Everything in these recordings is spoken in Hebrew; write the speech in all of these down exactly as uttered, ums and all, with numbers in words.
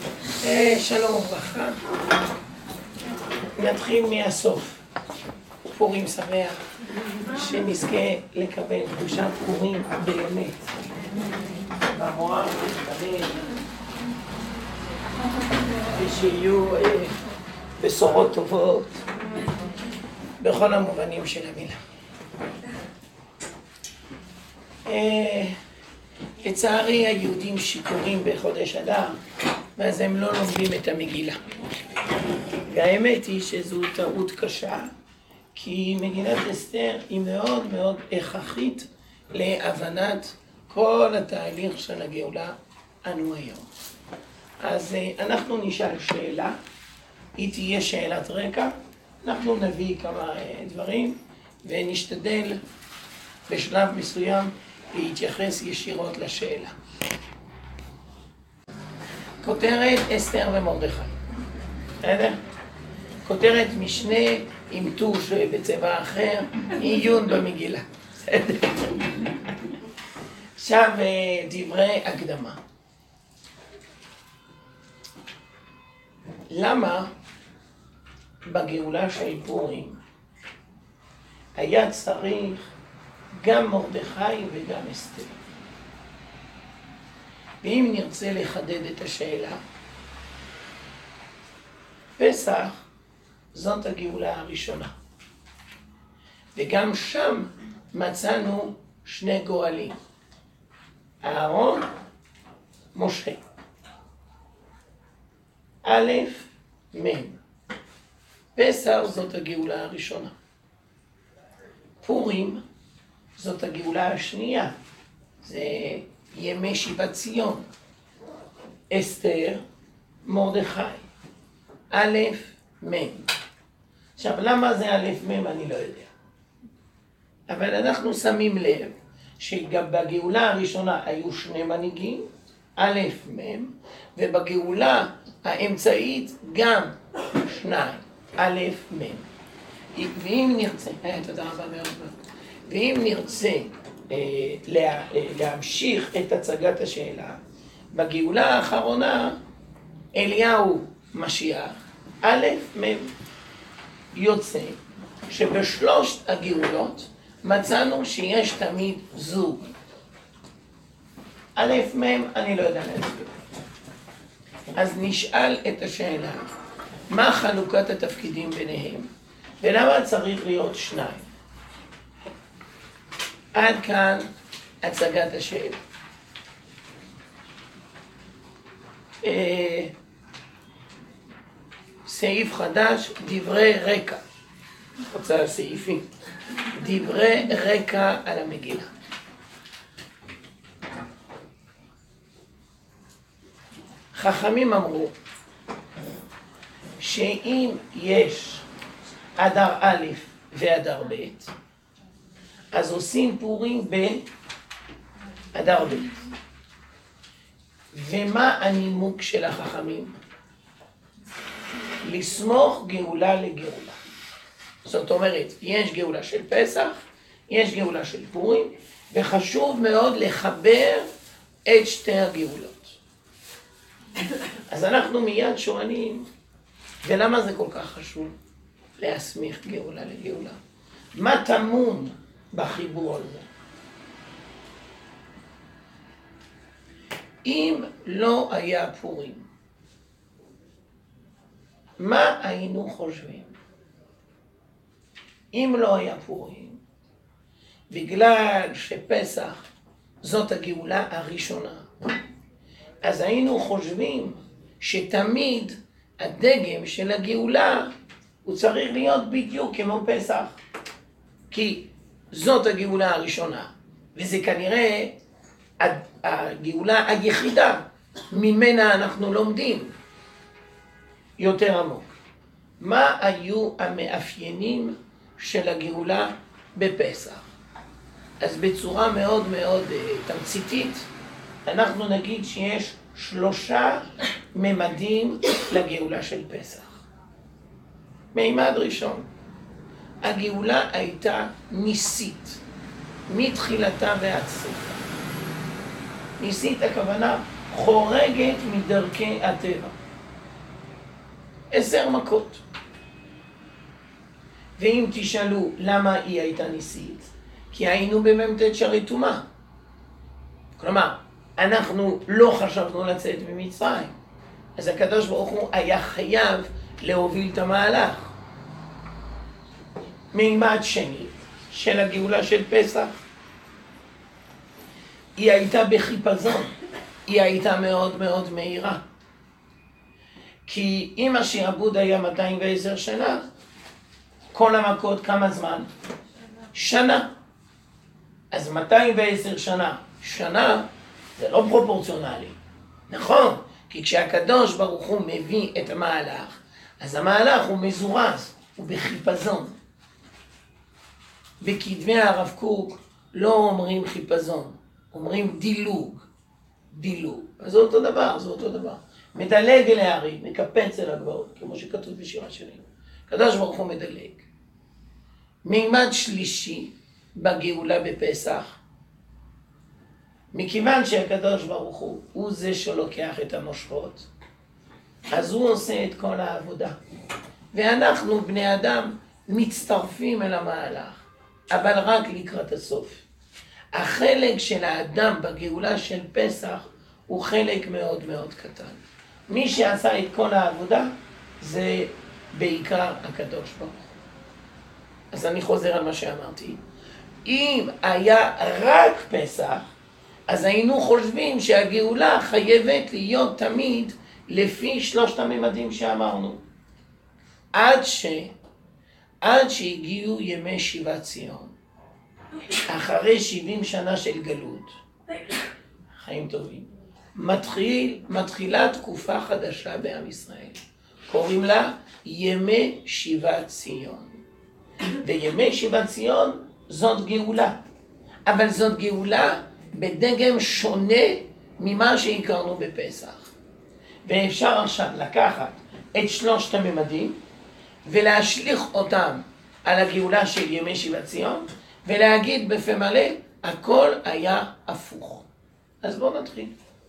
שלום וברכה. נתחיל מהסוף. פורים שמח, שנזכה לקבל קדושת פורים באמת. במוח נתקבל, ושיהיו בשורות טובות בכל המובנים של המילה. לצערי היהודים שיכורים בחודש אדר, ואז הם לא לומדים את המגילה. והאמת היא שזו טעות קשה, כי מגילת אסתר היא מאוד מאוד הכרחית להבנת כל התהליך של הגאולה אנו היום. אז אנחנו נשאל שאלה, היא תהיה שאלת רקע, אנחנו נביא כמה דברים ונשתדל בשלב מסוים להתייחס ישירות לשאלה. כותרת אסתר ומרדכי. בסדר? כותרת משנה עם טוש בצבע אחר, עיון במגילה. בסדר? עכשיו דברי הקדמה. למה בגאולה של פורים היה צריך גם מרדכי וגם אסתר? ואם נרצה לחדד את השאלה, פסח זאת הגאולה הראשונה, וגם שם מצאנו שני גואלים, אהרון, משה. א', מ'. פסח זאת הגאולה הראשונה. פורים זאת הגאולה השנייה, זה ימי שיבת ציון. אסתר, מרדכי. א', מ'. עכשיו, למה זה א', מ' אני לא יודע. אבל אנחנו שמים לב שגם בגאולה הראשונה היו שני מנהיגים, א', מ', ובגאולה האמצעית גם שניים, א', מ'. ואם נרצה, תודה רבה מאוד מאוד. ואם נרצה אה, לה, להמשיך את הצגת השאלה, בגאולה האחרונה אליהו משיח, א', מ'. יוצא שבשלושת הגאולות מצאנו שיש תמיד זוג. א', מ', אני לא יודע להסביר. אז נשאל את השאלה, מה חלוקת התפקידים ביניהם, ולמה צריך להיות שניים? עד כאן הצגת השאלה. אה, סעיף חדש, דברי רקע. רוצה סעיפים. דברי רקע על המגילה. חכמים אמרו שאם יש אדר א' ואדר ב', אז עושים פורים באדר ב'. ומה הנימוק של החכמים? לסמוך גאולה לגאולה. זאת אומרת, יש גאולה של פסח, יש גאולה של פורים, וחשוב מאוד לחבר את שתי הגאולות. אז אנחנו מיד שואלים, ולמה זה כל כך חשוב להסמיך גאולה לגאולה? מה טמון בחיבור הזה? אם לא היה פורים, מה היינו חושבים? אם לא היה פורים, בגלל שפסח זאת הגאולה הראשונה, אז היינו חושבים שתמיד הדגם של הגאולה הוא צריך להיות בדיוק כמו פסח, כי זאת הגאולה הראשונה, וזה כנראה הגאולה היחידה ממנה אנחנו לומדים יותר עמוק. מה היו המאפיינים של הגאולה בפסח? אז בצורה מאוד מאוד תמציתית, אנחנו נגיד שיש שלושה ממדים לגאולה של פסח. מימד ראשון, הגאולה הייתה ניסית, מתחילתה ועד סופה. ניסית הכוונה חורגת מדרכי הטבע. עשר מכות. ואם תשאלו למה היא הייתה ניסית, כי היינו במ"ט שערי טומאה. כלומר, אנחנו לא חשבנו לצאת ממצרים. אז הקדוש ברוך הוא היה חייב להוביל את המהלך. מימד שני של הגאולה של פסח, היא הייתה בחיפזון, היא הייתה מאוד מאוד מהירה. כי אם השעבוד היה מאתיים ועשר שנה, כל המכות כמה זמן? שנה. אז מאתיים ועשר שנה, שנה זה לא פרופורציונלי. נכון, כי כשהקדוש ברוך הוא מביא את המהלך, אז המהלך הוא מזורז, הוא בחיפזון. בכתבי הרב קוק לא אומרים חיפזון, אומרים דילוג, דילוג. אז זה אותו דבר, זה אותו דבר. מדלג אל הערים, מקפץ אל הגבעות, כמו שכתוב בשירה שלי. הקדוש ברוך הוא מדלג. מימד שלישי בגאולה בפסח, מכיוון שהקדוש ברוך הוא הוא זה שלוקח את המושכות, אז הוא עושה את כל העבודה. ואנחנו בני אדם מצטרפים אל המהלך, אבל רק לקראת הסוף. החלק של האדם בגאולה של פסח הוא חלק מאוד מאוד קטן. מי שעשה את כל העבודה זה בעיקר הקדוש ברוך הוא. אז אני חוזר על מה שאמרתי. אם היה רק פסח, אז היינו חושבים שהגאולה חייבת להיות תמיד לפי שלושת הממדים שאמרנו. עד ש... עד שהגיעו ימי שיבת ציון, אחרי שבעים שנה של גלות, חיים טובים, מתחיל, מתחילה תקופה חדשה בעם ישראל. קוראים לה ימי שיבת ציון. וימי שיבת ציון זאת גאולה. אבל זאת גאולה בדגם שונה ממה שהכרנו בפסח. ואפשר עכשיו לקחת את שלושת הממדים ולהשליך אותם על הגאולה של ימי שיבת ציון ולהגיד בפה מלא, הכל היה הפוך. אז בואו נתחיל.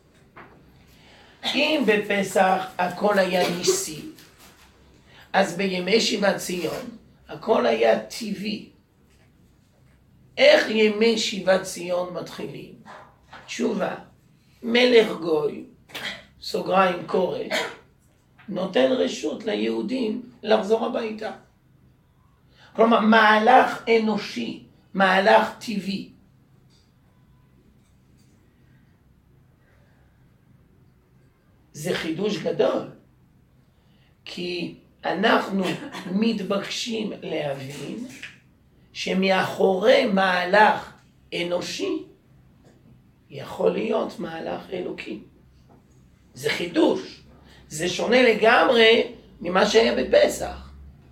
אם בפסח הכל היה ניסי, אז בימי שיבת ציון הכל היה טבעי. איך ימי שיבת ציון מתחילים? תשובה, מלך גוי, סוגריים כורש, נותן רשות ליהודים לחזור הביתה. כלומר, מהלך אנושי, מהלך טבעי. זה חידוש גדול, כי אנחנו מתבקשים להבין שמאחורי מהלך אנושי יכול להיות מהלך אלוקי. זה חידוש, זה שונה לגמרי ממה שהיה בפסח.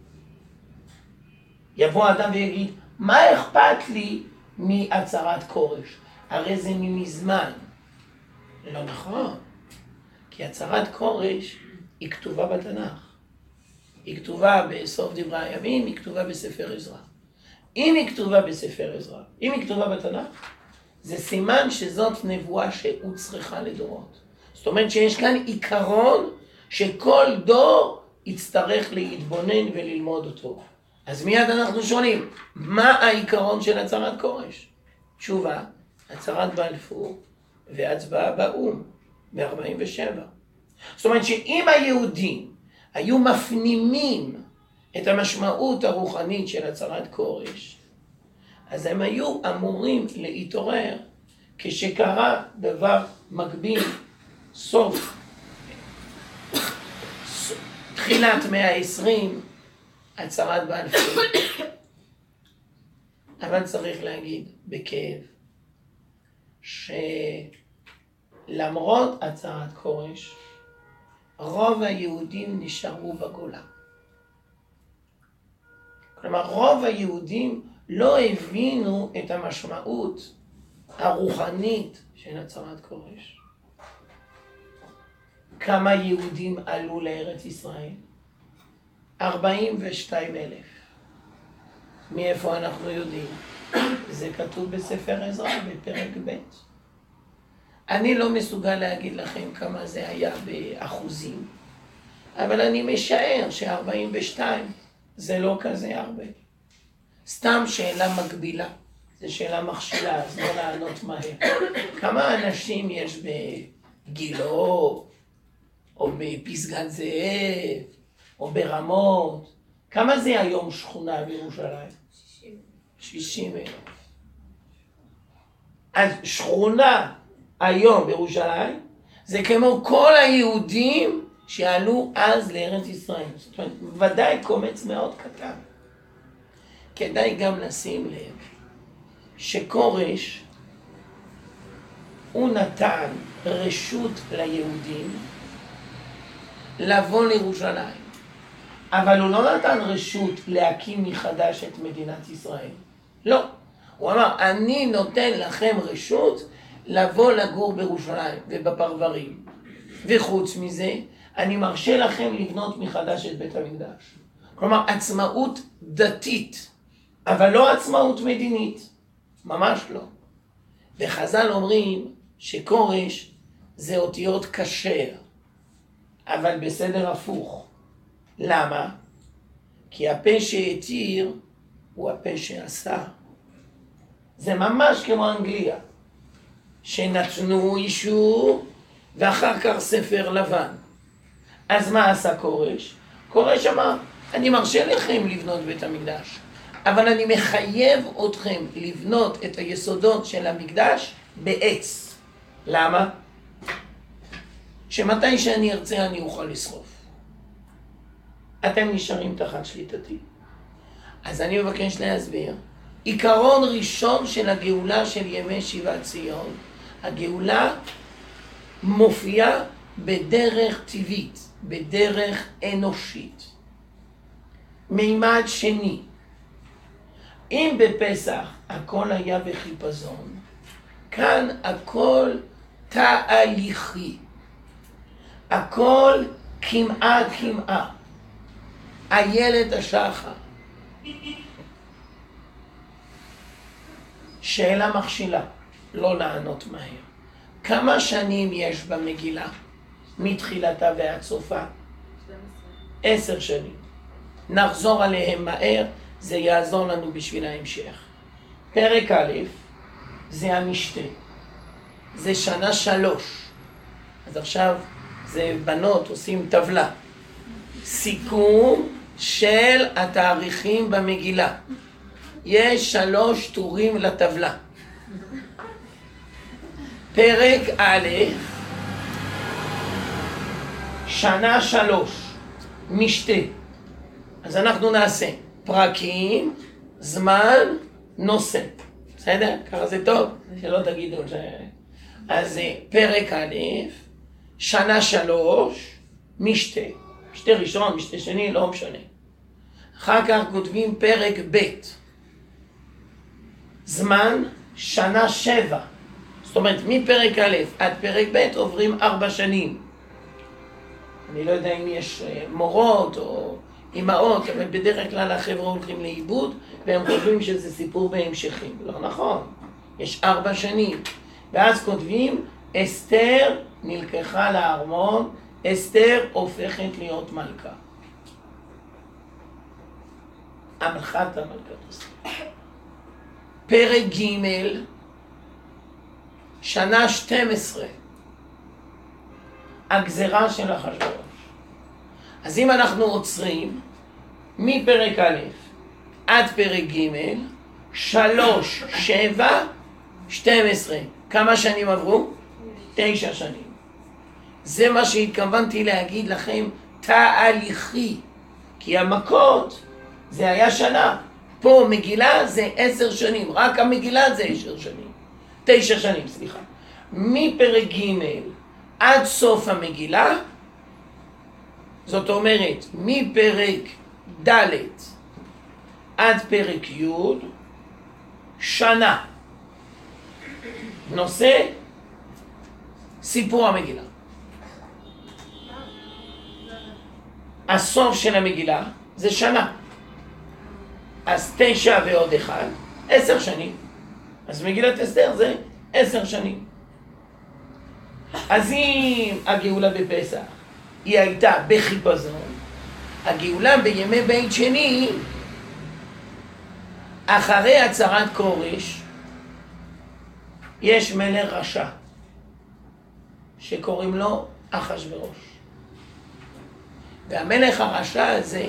יבוא אדם ויגיד, מה אכפת לי מהצהרת כורש? הרי זה ממזמן. לא נכון, כי הצהרת כורש היא כתובה בתנ"ך. היא כתובה בסוף דברי הימים, היא כתובה בספר עזרא. אם היא כתובה בספר עזרא, אם היא כתובה בתנ"ך, זה סימן שזאת נבואה שהוצרכה לדורות. זאת אומרת שיש כאן עיקרון שכל דור יצטרך להתבונן וללמוד אותו. אז מיד אנחנו שואלים, מה העיקרון של הצהרת כורש? תשובה, הצהרת בלפור והצבעה באו"ם ב-ארבעים ושבע. זאת אומרת שאם היהודים היו מפנימים את המשמעות הרוחנית של הצהרת כורש, אז הם היו אמורים להתעורר כשקרה דבר מקביל, סוף, תחילת מאה העשרים, הצהרת בלפור. אבל צריך להגיד בכאב, שלמרות הצהרת כורש, רוב היהודים נשארו בגולה. כלומר, רוב היהודים לא הבינו את המשמעות הרוחנית של הצהרת כורש. כמה יהודים עלו לארץ ישראל? ארבעים ושתיים אלף. מאיפה אנחנו יודעים? זה כתוב בספר עזרא בפרק ב'. אני לא מסוגל להגיד לכם כמה זה היה באחוזים, אבל אני משער ש-ארבעים ושתיים זה לא כזה הרבה. סתם שאלה מקבילה, זו שאלה מכשילה, אז לא לענות מהר. כמה אנשים יש בגילו, או בפסגת זאב, או ברמות? כמה זה היום שכונה בירושלים? שישים. שישים אלף. אז שכונה היום בירושלים, זה כמו כל היהודים שעלו אז לארץ ישראל. זאת אומרת, ודאי קומץ מאוד קטן. כדאי גם לשים לב שכורש הוא נתן רשות ליהודים לבוא לירושלים, אבל הוא לא נתן רשות להקים מחדש את מדינת ישראל. לא. הוא אמר, אני נותן לכם רשות לבוא לגור בירושלים ובפרברים. וחוץ מזה, אני מרשה לכם לבנות מחדש את בית המקדש. כלומר, עצמאות דתית, אבל לא עצמאות מדינית. ממש לא. וחז"ל אומרים שכורש זה אותיות כשר, אבל בסדר הפוך. למה? כי הפה שהתיר הוא הפה שעשה. זה ממש כמו אנגליה, שנתנו אישור ואחר כך ספר לבן. אז מה עשה כורש? כורש אמר, אני מרשה לכם לבנות בית המקדש, אבל אני מחייב אתכם לבנות את היסודות של המקדש בעץ. למה? שמתי שאני ארצה אני אוכל לשרוף. אתם נשארים תחת שליטתי. אז אני מבקש להסביר. עיקרון ראשון של הגאולה של ימי שיבת ציון, הגאולה מופיעה בדרך טבעית, בדרך אנושית. מימד שני, אם בפסח הכל היה בחיפזון, כאן הכל תהליכי, הכל כמעה כמעה. איילת השחר. שאלה מכשילה, לא לענות מהר. כמה שנים יש במגילה, מתחילתה ועד סופה? עשר שנים. נחזור עליהם מהר, זה יעזור לנו בשביל ההמשך. פרק א', זה המשתה. זה שנה שלוש. אז עכשיו זה בנות עושים טבלה. סיכום של התאריכים במגילה. יש שלוש טורים לטבלה. פרק א', שנה שלוש, משתה. אז אנחנו נעשה פרקים, זמן, נושא. בסדר? ככה זה טוב? שלא תגידו ש... אז פרק א', שנה שלוש, משתה. משתה ראשון, משתה שני, לא משנה. אחר כך כותבים פרק ב', זמן, שנה שבע. זאת אומרת, מפרק א' עד פרק ב' עוברים ארבע שנים. אני לא יודע אם יש מורות או אמאות, אבל בדרך כלל החבר'ה הולכים לאיבוד, והם חושבים שזה סיפור בהמשכים. לא נכון. יש ארבע שנים. ואז כותבים, אסתר נלקחה לארמון, אסתר הופכת להיות מלכה. המלכת המלכת אסתר. פרק ג', שנה שתים עשרה. הגזרה של אחשוורוש. אז אם אנחנו עוצרים מפרק א' עד פרק ג', שלוש, שבע, שתים עשרה. כמה שנים עברו? תשע שנים. זה מה שהתכוונתי להגיד לכם, תהליכי. כי המכות זה היה שנה. פה מגילה זה עשר שנים. רק המגילה זה עשר שנים. תשע שנים, סליחה. מפרק ג' עד סוף המגילה, זאת אומרת, מפרק ד' עד פרק י', שנה. נושא, סיפור המגילה. הסוף של המגילה זה שנה. אז תשע ועוד אחד, עשר שנים. אז מגילת אסתר זה עשר שנים. אז אם הגאולה בפסח היא הייתה בחיפזון, הגאולה בימי בית שני, אחרי הצהרת כורש, יש מלך רשע, שקוראים לו אחשוורוש. והמלך הרשע הזה,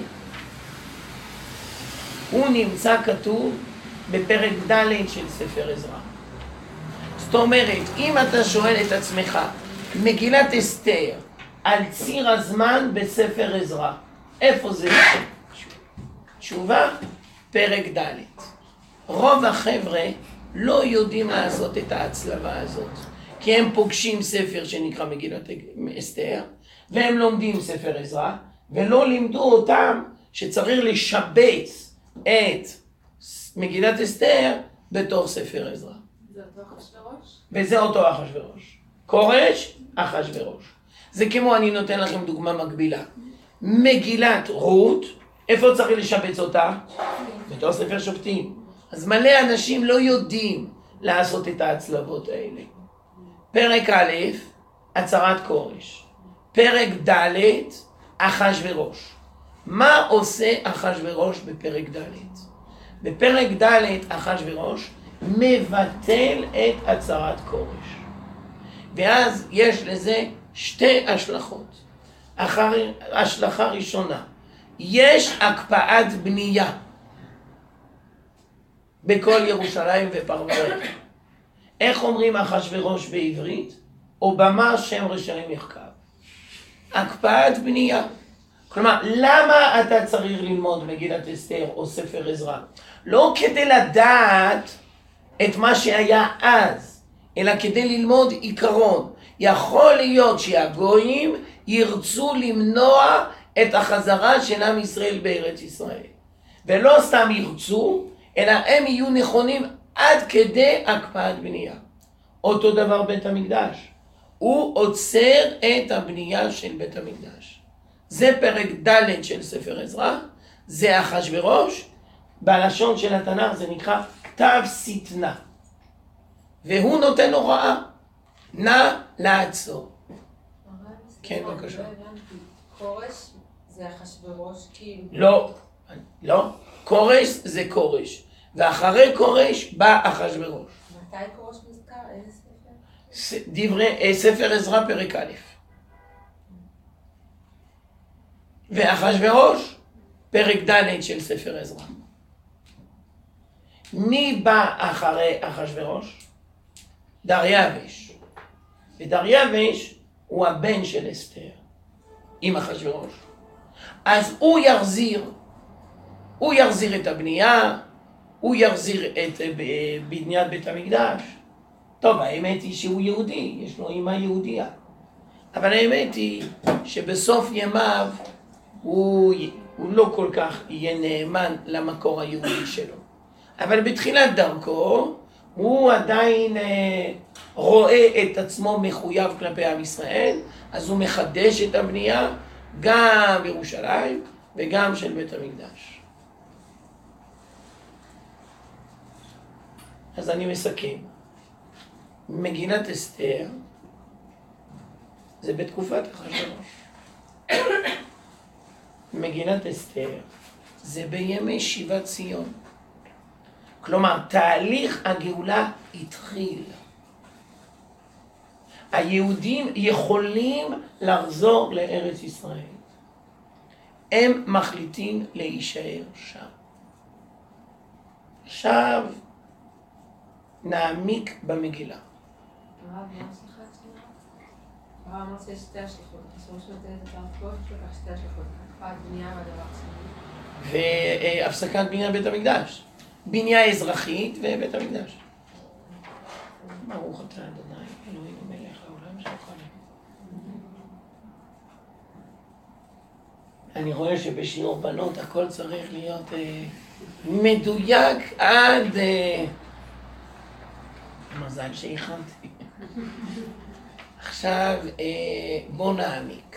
הוא נמצא כתוב בפרק ד' של ספר עזרא. זאת אומרת, אם אתה שואל את עצמך, מגילת אסתר, על ציר הזמן בספר עזרא, איפה זה? תשובה, פרק ד'. רוב החבר'ה לא יודעים לעשות את ההצלבה הזאת, כי הם פוגשים ספר שנקרא מגילת אסתר, והם לומדים ספר עזרא, ולא לימדו אותם שצריך לשבץ את מגילת אסתר בתוך ספר עזרא. זה אותו אחשוורוש? וזה אותו אחשוורוש. כורש, אחשוורוש. זה כמו, אני נותן לכם דוגמה מקבילה. מגילת רות, איפה צריך לשבץ אותה? בתוך ספר שופטים. אז מלא אנשים לא יודעים לעשות את ההצלבות האלה. פרק א', הצהרת כורש. פרק ד', אחשוורוש. מה עושה אחשוורוש בפרק ד'? בפרק ד' אחשוורוש מבטל את הצהרת כורש. ואז יש לזה שתי השלכות. אחר, השלכה ראשונה, יש הקפאת בנייה בכל ירושלים ופרברים. איך אומרים אחשוורוש בעברית? אובמה שם רשעים יחכב. הקפאת בנייה. כלומר, למה אתה צריך ללמוד מגילת אסתר או ספר עזרא? לא כדי לדעת את מה שהיה אז, אלא כדי ללמוד עיקרון. יכול להיות שהגויים ירצו למנוע את החזרה של עם ישראל בארץ ישראל. ולא סתם ירצו, אלא הם יהיו נכונים עד כדי הקפאת בנייה. אותו דבר בית המקדש. הוא עוצר את הבנייה של בית המקדש. זה פרק ד' של ספר עזרא, זה אחשוורוש, בלשון של התנ"ך זה נקרא כתב שטנה. והוא נותן הוראה, נא לעצור. כן, בבקשה. כורש זה אחשוורוש כאילו? לא, לא. כורש זה כורש. ואחרי כורש בא אחשוורוש. מתי כורש מוזכר? איזה ספר? דברי, ספר עזרא פרק א'. ואחשוורוש פרק ד' של ספר עזרא. מי בא אחרי אחשוורוש? דריווש. ודריווש הוא הבן של אסתר עם אחשוורוש. אז הוא יחזיר, הוא יחזיר את הבנייה, הוא יחזיר את בניית בית המקדש. טוב, האמת היא שהוא יהודי, יש לו אמא יהודייה. אבל האמת היא שבסוף ימיו הוא, הוא לא כל כך יהיה נאמן למקור היהודי שלו. אבל בתחילת דרכו הוא עדיין אה, רואה את עצמו מחויב כלפי עם ישראל, אז הוא מחדש את הבנייה גם בירושלים וגם של בית המקדש. אז אני מסכם. מגילת אסתר זה בתקופת אחשוורוש. מגילת אסתר זה בימי שיבת ציון. כלומר, תהליך הגאולה התחיל. היהודים יכולים לחזור לארץ ישראל. הם מחליטים להישאר שם. עכשיו נעמיק במגילה. הרב, מה השליחה אצלנו? הרב אמר שיש שתי השליחות. אסור שנותן את התרפות, לקח שתי השליחות. הקפאת בנייה והדבר שני. והפסקת בנייה בית המקדש. בנייה אזרחית ובית המקדש. ברוך אתה אדוני, אלוהינו מלך העולם שלך. אני רואה שבשיעור בנות הכל צריך להיות אה, מדויק עד... אה, מזל שהכנתי. עכשיו אה, בוא נעמיק.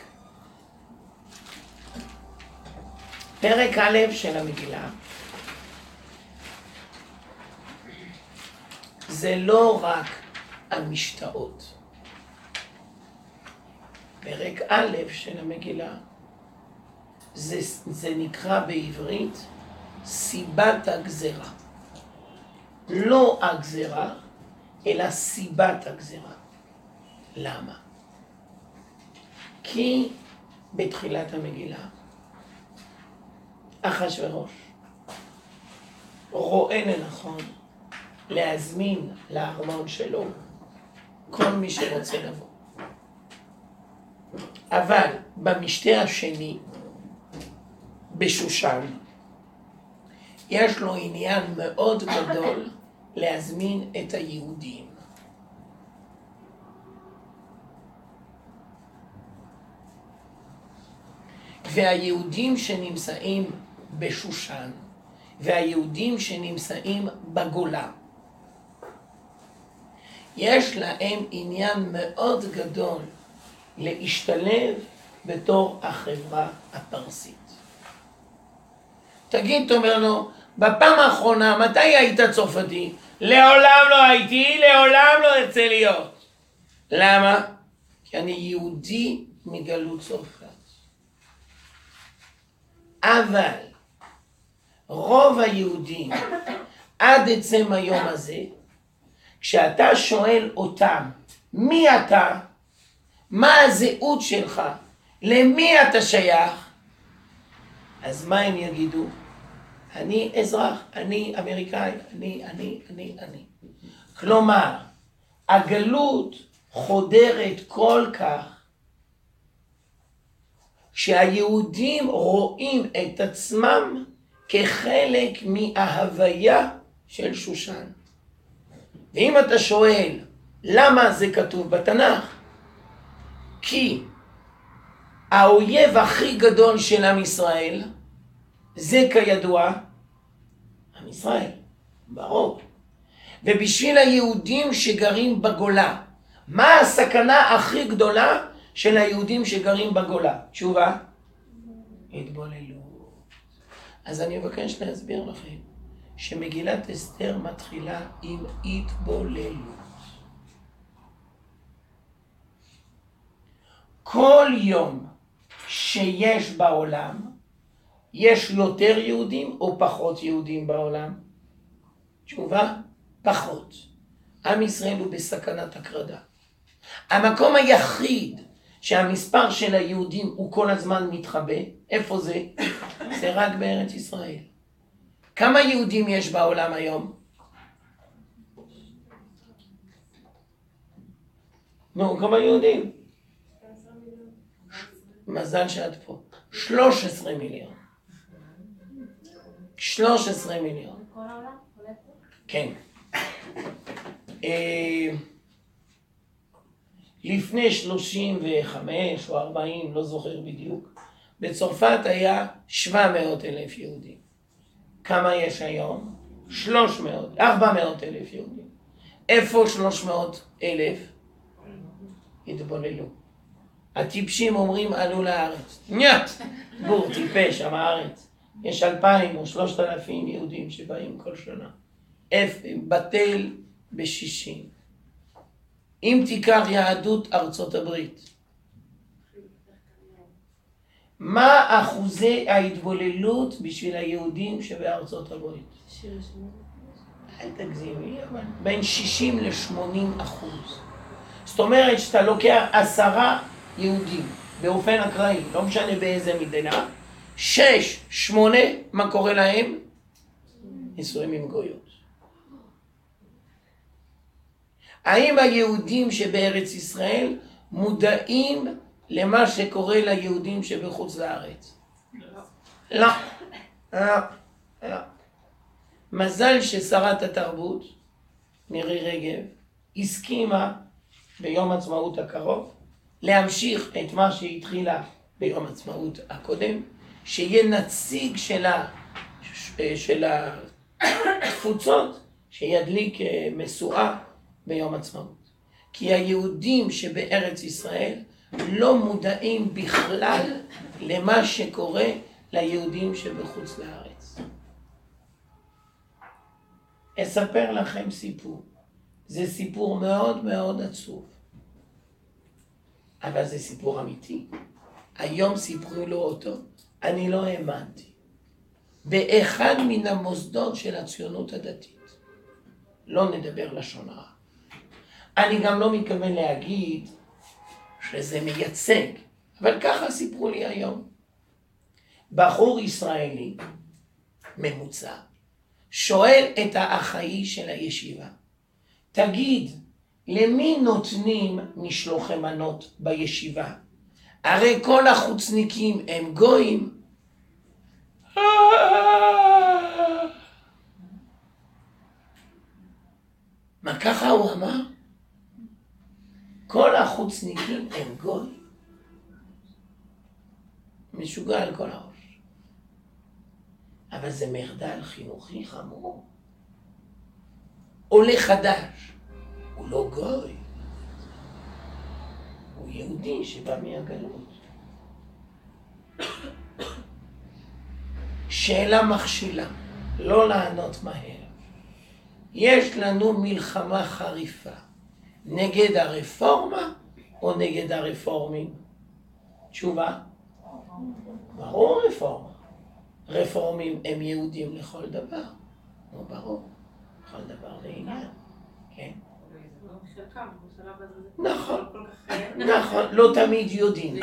פרק א' של המגילה זה לא רק המשתאות. פרק א' של המגילה, זה, זה נקרא בעברית סיבת הגזרה. לא הגזרה, אלא סיבת הגזרה. למה? כי בתחילת המגילה, אחשוורוש רואה לנכון להזמין לארמון שלו כל מי שרוצה לבוא. אבל במשתה השני, בשושן, יש לו עניין מאוד גדול להזמין את היהודים. והיהודים שנמצאים בשושן, והיהודים שנמצאים בגולה, יש להם עניין מאוד גדול להשתלב בתור החברה הפרסית. תגיד, תאמר לו, בפעם האחרונה, מתי היית צרפתי? לעולם לא הייתי, לעולם לא ארצה להיות. למה? כי אני יהודי מגלות צרפת. אבל רוב היהודים עד עצם היום הזה, כשאתה שואל אותם, מי אתה? מה הזהות שלך? למי אתה שייך? אז מה הם יגידו? אני אזרח, אני אמריקאי, אני, אני, אני, אני. כלומר, הגלות חודרת כל כך, שהיהודים רואים את עצמם כחלק מההוויה של שושן. ואם אתה שואל, למה זה כתוב בתנ"ך? כי האויב הכי גדול של עם ישראל, זה כידוע, עם ישראל, ברור. ובשביל היהודים שגרים בגולה, מה הסכנה הכי גדולה של היהודים שגרים בגולה? תשובה? התבוללות. אז אני מבקש להסביר לכם שמגילת אסתר מתחילה עם התבוללות. כל יום שיש בעולם, יש יותר יהודים או פחות יהודים בעולם? תשובה? פחות. עם ישראל הוא בסכנת הקרדה. המקום היחיד שהמספר של היהודים הוא כל הזמן מתחבא, איפה זה? זה רק בארץ ישראל. כמה יהודים יש בעולם היום? נו, כמה יהודים? מזל שאת פה. שלוש עשרה מיליון. שלוש עשרה מיליון. כל העולם? כן. לפני שלושים וחמש או ארבעים, לא זוכר בדיוק, בצרפת היה שבע מאות אלף יהודים. כמה יש היום? שלוש מאות, ארבע מאות אלף יהודים. איפה שלוש מאות אלף? התבוללו. הטיפשים אומרים עלו לארץ. ניית! בור טיפש, עם הארץ. יש אלפיים או שלושת אלפים יהודים שבאים כל שנה. איפה? בטל בשישים. אם תיקח יהדות ארצות הברית, מה אחוזי ההתבוללות בשביל היהודים שבארצות הברית? אל תגזימי, אבל בין שישים לשמונים אחוז. זאת אומרת שאתה לוקח עשרה יהודים באופן אקראי, לא משנה באיזה מדינה, שש, שמונה, מה קורה להם? נישואים עם גויות. האם היהודים שבארץ ישראל מודעים למה שקורה ליהודים שבחוץ לארץ? לא. לא. לא. מזל ששרת התרבות, מירי רגב, הסכימה ביום עצמאות הקרוב להמשיך את מה שהתחילה ביום עצמאות הקודם, שיהיה נציג שלה, של התפוצות שידליק משואה ביום עצמאות. כי היהודים שבארץ ישראל לא מודעים בכלל למה שקורה ליהודים שבחוץ לארץ. אספר לכם סיפור. זה סיפור מאוד מאוד עצוב. אבל זה סיפור אמיתי. היום סיפרו לו אותו, אני לא האמנתי. באחד מן המוסדות של הציונות הדתית. לא נדבר לשון הרע. אני גם לא מתכוון להגיד שזה מייצג, אבל ככה סיפרו לי היום. בחור ישראלי ממוצע שואל את האחראי של הישיבה, תגיד, למי נותנים משלוחי מנות בישיבה? הרי כל החוצניקים הם גויים. מה ככה הוא אמר? כל החוצניקים הם גויים. משוגע על כל הראש. אבל זה מחדל חינוכי חמור. עולה חדש, הוא לא גוי. הוא יהודי שבא מהגלות. שאלה מכשילה, לא לענות מהר. יש לנו מלחמה חריפה נגד הרפורמה או נגד הרפורמים? תשובה, ברור רפורמה. רפורמים הם יהודים לכל דבר. לא ברור, לכל דבר לעניין. כן? נכון, נכון, לא תמיד יודעים.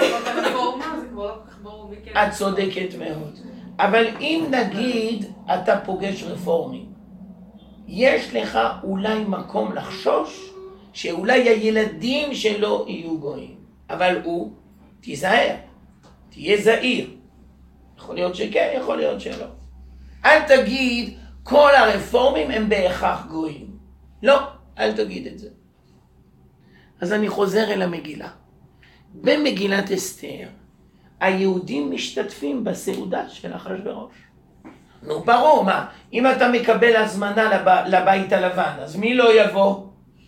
את צודקת מאוד. אבל אם נגיד אתה פוגש רפורמים, יש לך אולי מקום לחשוש שאולי הילדים שלו יהיו גויים. אבל הוא, תיזהר, תהיה זהיר. יכול להיות שכן, יכול להיות שלא. אל תגיד, כל הרפורמים הם בהכרח גויים. לא, אל תגיד את זה. אז אני חוזר אל המגילה. במגילת אסתר, היהודים משתתפים בסעודה של אחשוורוש. נו, ברור, מה? אם אתה מקבל הזמנה לב... לבית הלבן, אז מי לא יבוא?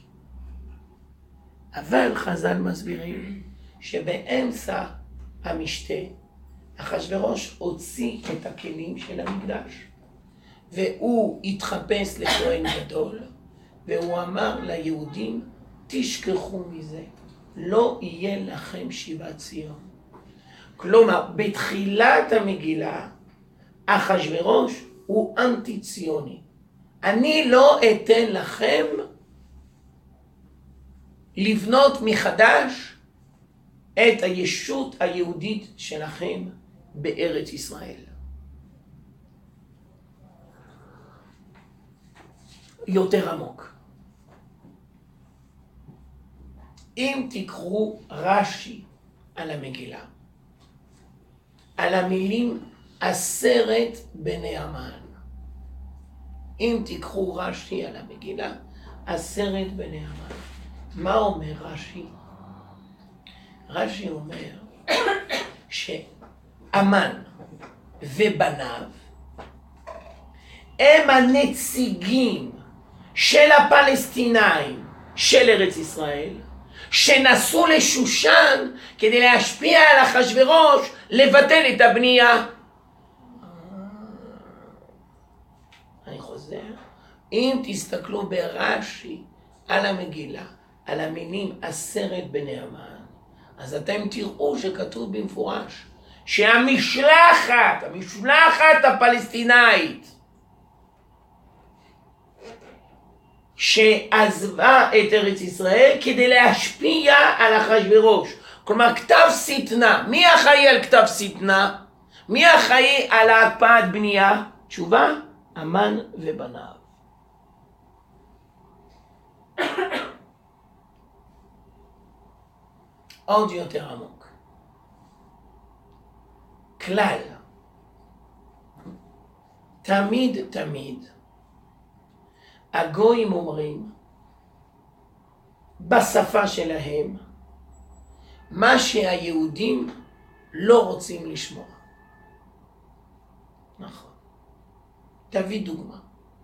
אבל חז"ל מסבירים שבאמצע המשתה, אחשוורוש הוציא את הכלים של המקדש, והוא התחפש לכהן גדול, והוא אמר ליהודים, תשכחו מזה, לא יהיה לכם שיבת ציון. כלומר, בתחילת המגילה, אחשוורוש הוא אנטי ציוני. אני לא אתן לכם לבנות מחדש את הישות היהודית שלכם בארץ ישראל. יותר עמוק. אם תקראו רש"י על המגילה, על המילים עשרת בני המן, אם תקראו רש"י על המגילה, עשרת בני המן, מה אומר רש"י? רש"י אומר שהמן ובניו הם הנציגים של הפלסטינאים של ארץ ישראל, שנסעו לשושן כדי להשפיע על אחשוורוש לבטל את הבנייה. אני חוזר, אם תסתכלו ברש"י על המגילה, על המילים עשרת בני המן, אז אתם תראו שכתוב במפורש שהמשלחת, המשלחת הפלסטינאית שעזבה את ארץ ישראל כדי להשפיע על אחשוורוש. כלומר, כתב שטנה. מי אחראי על כתב שטנה? מי אחראי על הקפאת בנייה? תשובה, המן ובניו. עוד יותר עמוק. כלל. תמיד תמיד הגויים אומרים בשפה שלהם מה שהיהודים לא רוצים לשמוע. נכון. תביא דוגמה.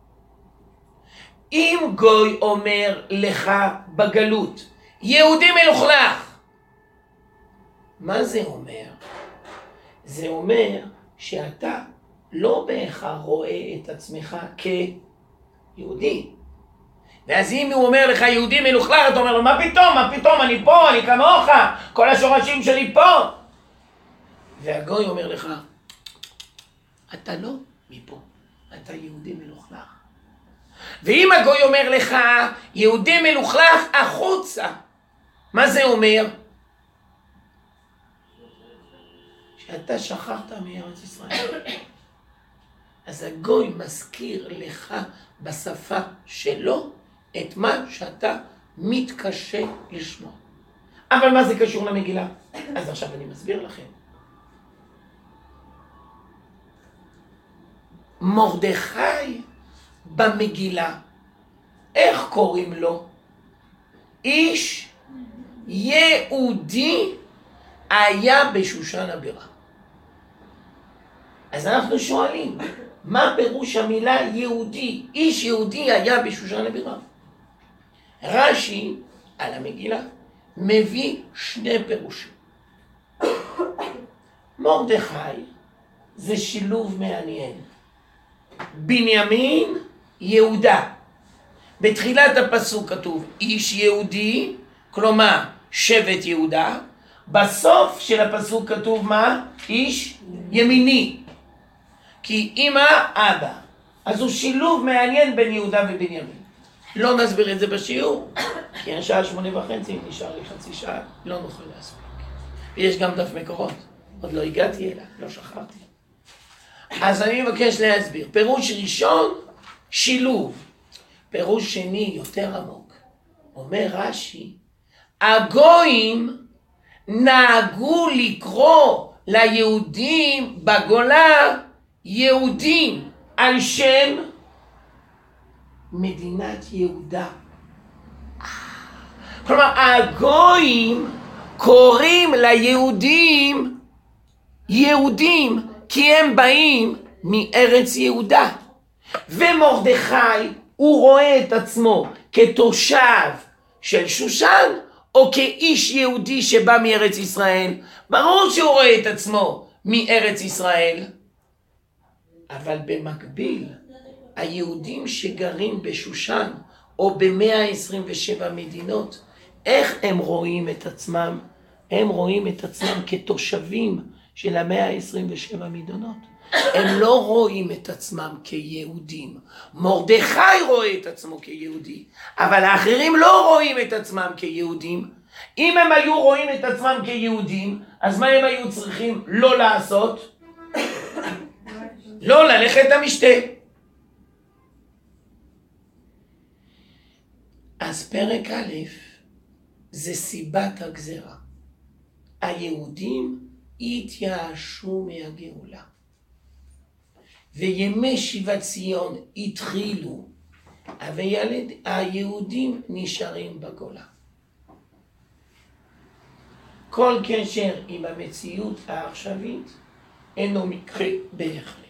אם גוי אומר לך בגלות, יהודי מלוכלך, מה זה אומר? זה אומר שאתה לא בהכרח רואה את עצמך כיהודי. ואז אם הוא אומר לך יהודי מלוכלך, אתה אומר לו, מה פתאום, מה פתאום, אני פה, אני כמוך, כל השורשים שלי פה. והגוי אומר לך, אתה לא מפה, אתה יהודי מלוכלך. ואם הגוי אומר לך, יהודי מלוכלך החוצה, מה זה אומר? שאתה שכחת מארץ ישראל. אז הגוי מזכיר לך בשפה שלו את מה שאתה מתקשה לשמוע. אבל מה זה קשור למגילה? אז עכשיו אני מסביר לכם. מרדכי במגילה, איך קוראים לו? איש יהודי היה בשושן הבירה. אז אנחנו שואלים, מה פירוש המילה יהודי? איש יהודי היה בשושן הבירה. רש"י על המגילה מביא שני פירושים. מרדכי זה שילוב מעניין. בנימין יהודה. בתחילת הפסוק כתוב איש יהודי, כלומר שבט יהודה. בסוף של הפסוק כתוב מה? איש ימיני. כי אמא אבא. אז הוא שילוב מעניין בין יהודה ובנימין. לא נסביר את זה בשיעור, כי השעה שמונה וחצי, אם נשאר לי חצי שעה, לא נוכל להספיק. ויש גם דף מקורות, עוד לא הגעתי אליו, לא שכחתי. אז אני מבקש להסביר. פירוש ראשון, שילוב. פירוש שני, יותר עמוק. אומר רש"י, הגויים נהגו לקרוא ליהודים בגולה יהודים על שם מדינת יהודה. כלומר, הגויים קוראים ליהודים יהודים כי הם באים מארץ יהודה. ומרדכי הוא רואה את עצמו כתושב של שושן או כאיש יהודי שבא מארץ ישראל. ברור שהוא רואה את עצמו מארץ ישראל. אבל במקביל, היהודים שגרים בשושן או ב-מאה עשרים ושבע מדינות, איך הם רואים את עצמם? הם רואים את עצמם כתושבים של ה-מאה עשרים ושבע מדינות. הם לא רואים את עצמם כיהודים. מרדכי רואה את עצמו כיהודי, אבל האחרים לא רואים את עצמם כיהודים. אם הם היו רואים את עצמם כיהודים, אז מה הם היו צריכים לא לעשות? לא ללכת למשתה. אז פרק א' זה סיבת הגזרה. היהודים התייאשו מהגאולה. וימי שיבת ציון התחילו, אבל היהודים נשארים בגולה. כל קשר עם המציאות העכשווית אינו מקרה בהחלט.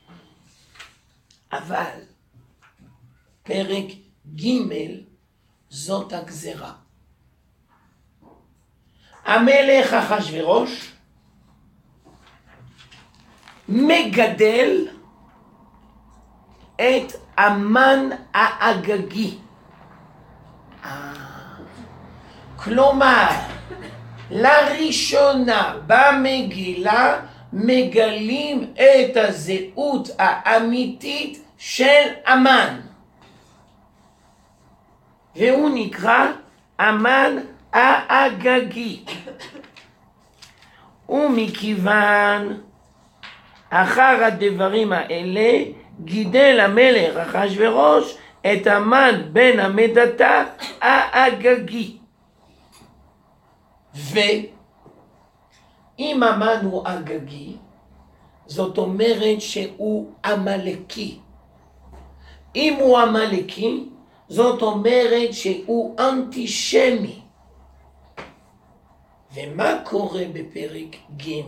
אבל פרק ג' זאת הגזרה. המלך אחשוורוש מגדל את המן האגגי. כלומר, לראשונה במגילה מגלים את הזהות האמיתית של המן. והוא נקרא המן האגגי. ומכיוון אחר הדברים האלה גידל המלך אחשוורוש את המן בן המדתה האגגי. ואם המן הוא אגגי, זאת אומרת שהוא עמלקי. אם הוא עמלקי, זאת אומרת שהוא אנטישמי. ומה קורה בפרק ג'?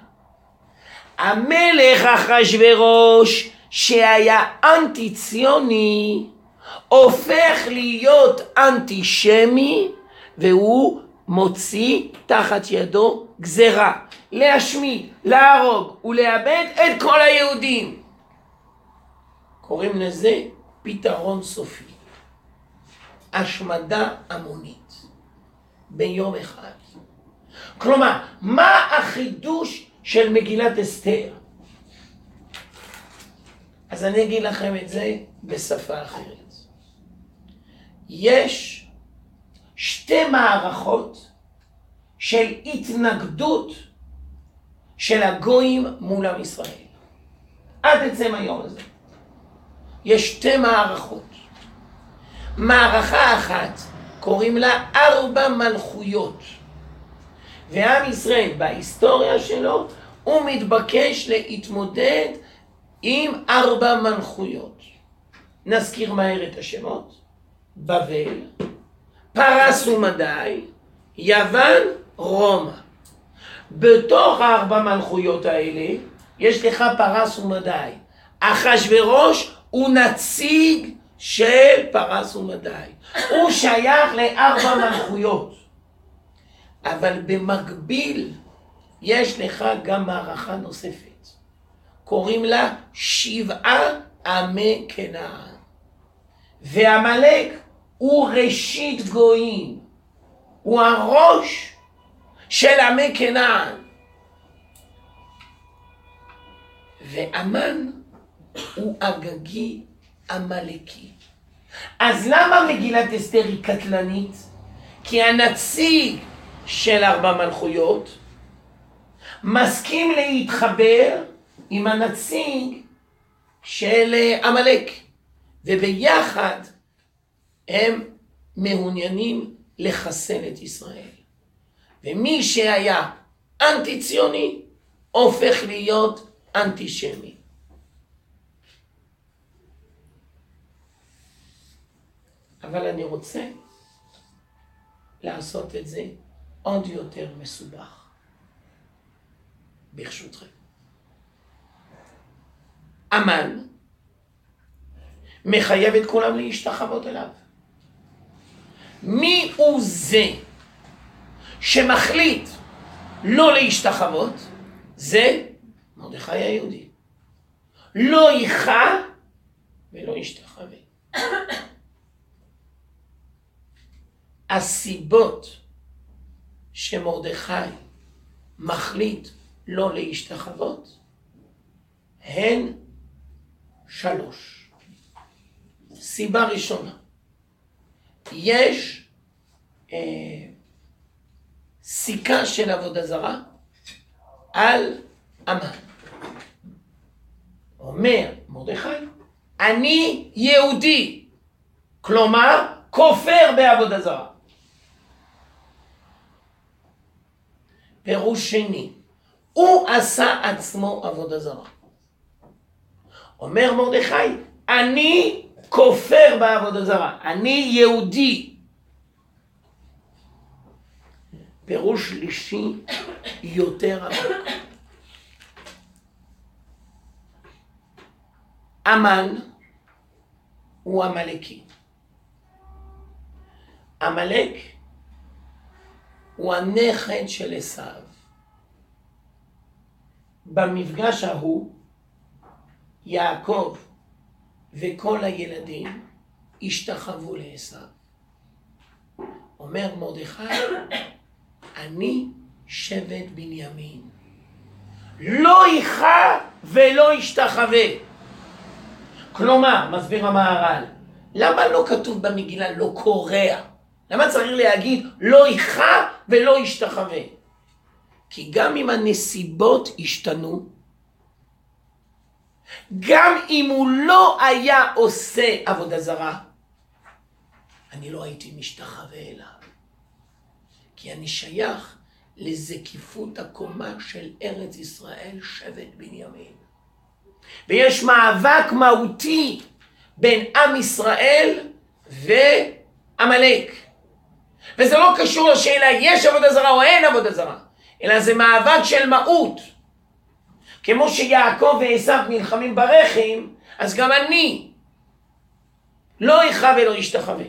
המלך אחשוורוש שהיה אנטי ציוני הופך להיות אנטישמי, והוא מוציא תחת ידו גזרה להשמיד, להרוג ולאבד את כל היהודים. קוראים לזה פתרון סופי. השמדה המונית ביום אחד. כלומר, מה החידוש של מגילת אסתר? אז אני אגיד לכם את זה בשפה אחרת. יש שתי מערכות של התנגדות של הגויים מול עם ישראל. עד עצם היום הזה. יש שתי מערכות. מערכה אחת קוראים לה ארבע מלכויות. ועם ישראל בהיסטוריה שלו הוא מתבקש להתמודד עם ארבע מלכויות. נזכיר מהר את השמות. בבל, פרס ומדי, יוון, רומא. בתוך הארבע מלכויות האלה יש לך פרס ומדי. אחשוורוש הוא נציג של פרס ומדי. הוא שייך לארבע מלכויות. אבל במקביל יש לך גם מערכה נוספת. קוראים לה שבעה עמי כנען. ועמלק הוא ראשית גויים. הוא הראש של עמי כנען. ואמן הוא אגגי עמלקי. אז למה מגילת אסתר היא קטלנית? כי הנציג של ארבע מלכויות מסכים להתחבר עם הנציג של עמלק, וביחד הם מעוניינים לחסל את ישראל. ומי שהיה אנטי ציוני הופך להיות אנטישמי. אבל אני רוצה לעשות את זה עוד יותר מסובך. ברשותכם. אמן מחייב את כולם להשתחוות אליו. מי הוא זה שמחליט לא להשתחוות? זה מרדכי היהודי. לא ייחא ולא ישתחווה. הסיבות שמרדכי מחליט לא להשתחוות הן שלוש. סיבה ראשונה, יש אה, סיכה של עבודה זרה על אמן. אומר מרדכי, אני יהודי, כלומר כופר בעבודה זרה. פירוש שני, הוא עשה עצמו עבודה זרה. אומר מרדכי, אני כופר בעבודה זרה, אני יהודי. פירוש שלישי יותר עמוק. אמן הוא עמלקי. עמלק הוא הנכד של עשיו. במפגש ההוא יעקב וכל הילדים השתחוו לעשיו. אומר מרדכי, אני שבט בנימין. לא ייחא ולא ישתחווה. כלומר, מסביר המהר"ל, למה לא כתוב במגילה לא קורע? למה צריך להגיד לא ייחא ולא ישתחווה? כי גם אם הנסיבות השתנו, גם אם הוא לא היה עושה עבודה זרה, אני לא הייתי משתחווה אליו. כי אני שייך לזקיפות הקומה של ארץ ישראל, שבט בנימין. ויש מאבק מהותי בין עם ישראל ועמלק. וזה לא קשור לשאלה יש עבודה זרה או אין עבודה זרה, אלא זה מאבק של מהות. כמו שיעקב ועשיו נלחמים ברחם, אז גם אני לא ייחא ולא ישתחווה.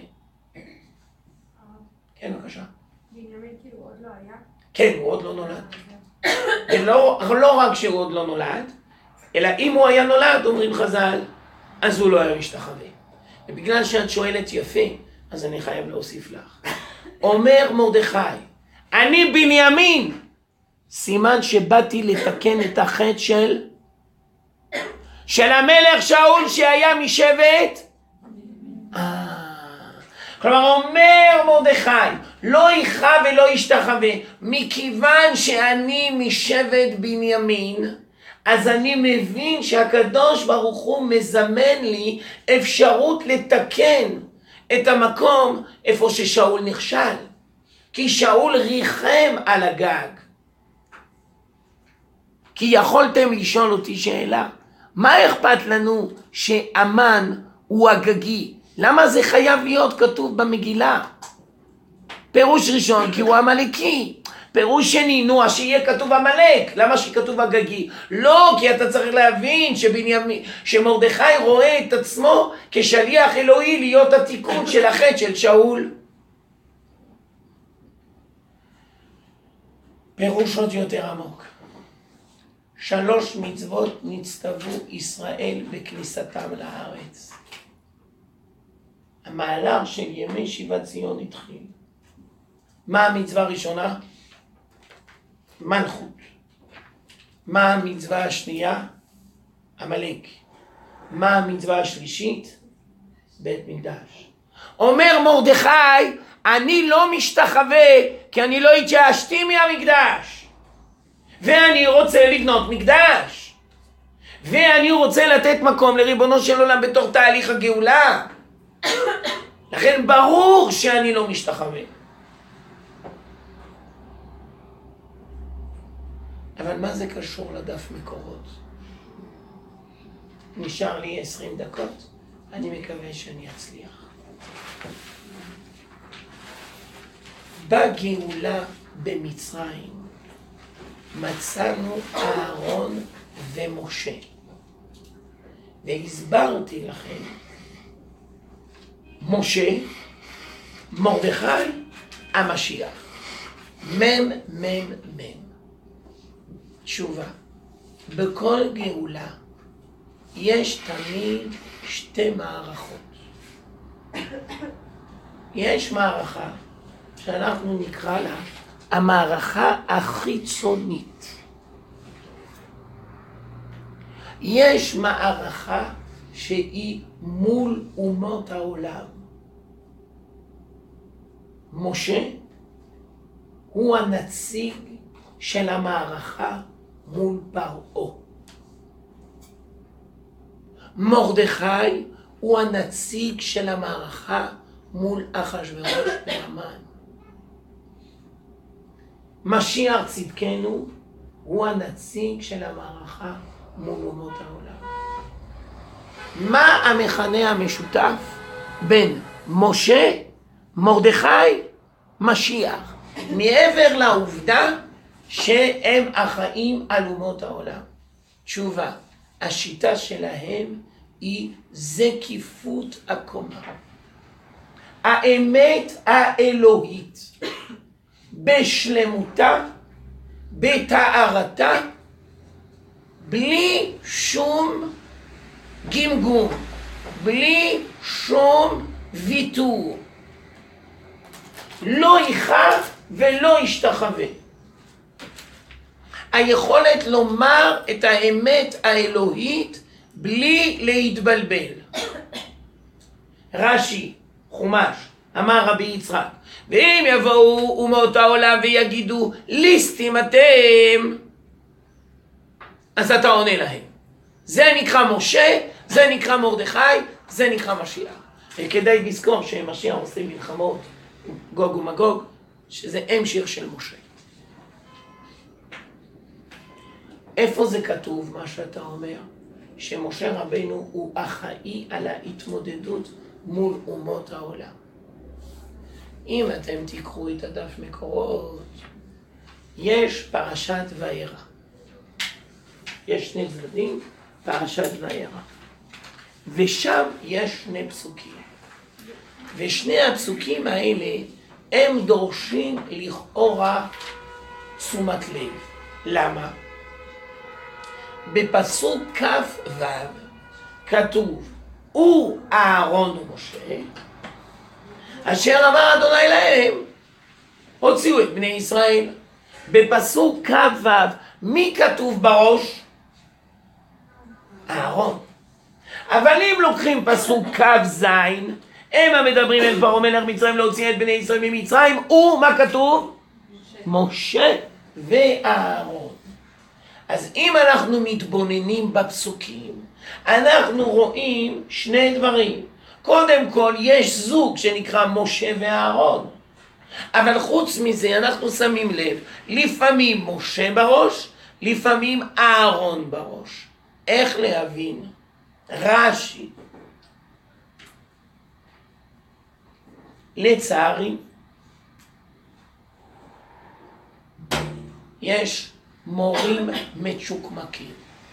כן, בבקשה. בנימין כאילו עוד לא היה? כן, הוא עוד לא נולד. ולא, לא רק שהוא עוד לא נולד, אלא אם הוא היה נולד, אומרים חז"ל, אז הוא לא היה משתחווה. ובגלל שאת שואלת יפה, אז אני חייב להוסיף לך. אומר מרדכי, אני בנימין, סימן שבאתי לתקן את החטא של של המלך שאול שהיה משבט. אה, כלומר אומר מרדכי, לא איכה ולא ישתחווה, מכיוון שאני משבט בנימין, אז אני מבין שהקדוש ברוך הוא מזמן לי אפשרות לתקן את המקום איפה ששאול נכשל. כי שאול ריחם על הגג. כי יכולתם לשאול אותי שאלה, מה אכפת לנו שאמן הוא הגגי? למה זה חייב להיות כתוב במגילה? פירוש ראשון, כי הוא עמלקי. פירוש שני, נו, שיהיה כתוב עמלק. למה שכתוב הגגי? לא, כי אתה צריך להבין שבנימין, שמרדכי רואה את עצמו כשליח אלוהי להיות התיקון של החטא של שאול. פירוש עוד יותר עמוק. שלוש מצוות נצטוו ישראל בכניסתם לארץ. המהלך של ימי שיבת ציון התחיל. מה המצווה הראשונה? מלכות. מה המצווה השנייה? עמלק. מה המצווה השלישית? בית מקדש. אומר מרדכי, אני לא משתחווה כי אני לא התייאשתי מהמקדש. ואני רוצה לבנות מקדש. ואני רוצה לתת מקום לריבונו של עולם בתוך תהליך הגאולה. לכן ברור שאני לא משתחווה. אבל מה זה קשור לדף מקורות? נשאר לי עשרים דקות, אני מקווה שאני אצליח. בגאולה במצרים מצאנו אהרון ומשה. והסברתי לכם, משה, מרדכי, המשיח. מם, מם, מם. תשובה, בכל גאולה יש תמיד שתי מערכות. יש מערכה שאנחנו נקרא לה המערכה החיצונית. יש מערכה שהיא מול אומות העולם. משה הוא הנציג של המערכה מול פרעה. מרדכי הוא הנציג של המערכה מול אחשוורוש והמן. משיח צדקנו הוא הנציג של המערכה מול אומות העולם. מה המכנה המשותף בין משה, מרדכי, משיח? מעבר לעובדה שהם אחראים על אומות העולם. תשובה, השיטה שלהם היא זקיפות הקומה. האמת האלוהית בשלמותה, בטהרתה, בלי שום גמגום, בלי שום ויתור. לא איכה ולא ישתחווה. היכולת לומר את האמת האלוהית בלי להתבלבל. רש"י, חומש, אמר רבי יצחק, ואם יבואו אומות העולם ויגידו ליסטים אתם, אז אתה עונה להם. זה נקרא משה, זה נקרא מרדכי, זה נקרא משיח. וכדאי לזכור שמשיח עושה מלחמות גוג ומגוג, שזה המשך של משה. איפה זה כתוב מה שאתה אומר? שמשה רבנו הוא אחראי על ההתמודדות מול אומות העולם. אם אתם תיקחו את הדף מקורות, יש פרשת וירא. יש שני צדדים, פרשת וירא. ושם יש שני פסוקים. ושני הפסוקים האלה הם דורשים לכאורה תשומת לב. למה? בפסוק כף ו' כתוב, הוא אהרון ומשה, אשר אמר אדוני להם, הוציאו את בני ישראל. בפסוק כ"ו, מי כתוב בראש? אהרון. אבל אם לוקחים פסוק כ"ז, הם המדברים אל פרעה מלך מצרים להוציא את בני ישראל ממצרים, ומה כתוב? משה ואהרון. אז אם אנחנו מתבוננים בפסוקים, אנחנו רואים שני דברים. קודם כל, יש זוג שנקרא משה ואהרון. אבל חוץ מזה, אנחנו שמים לב, לפעמים משה בראש, לפעמים אהרון בראש. איך להבין? רש"י. לצערי, יש מורים מצ'וקמקים.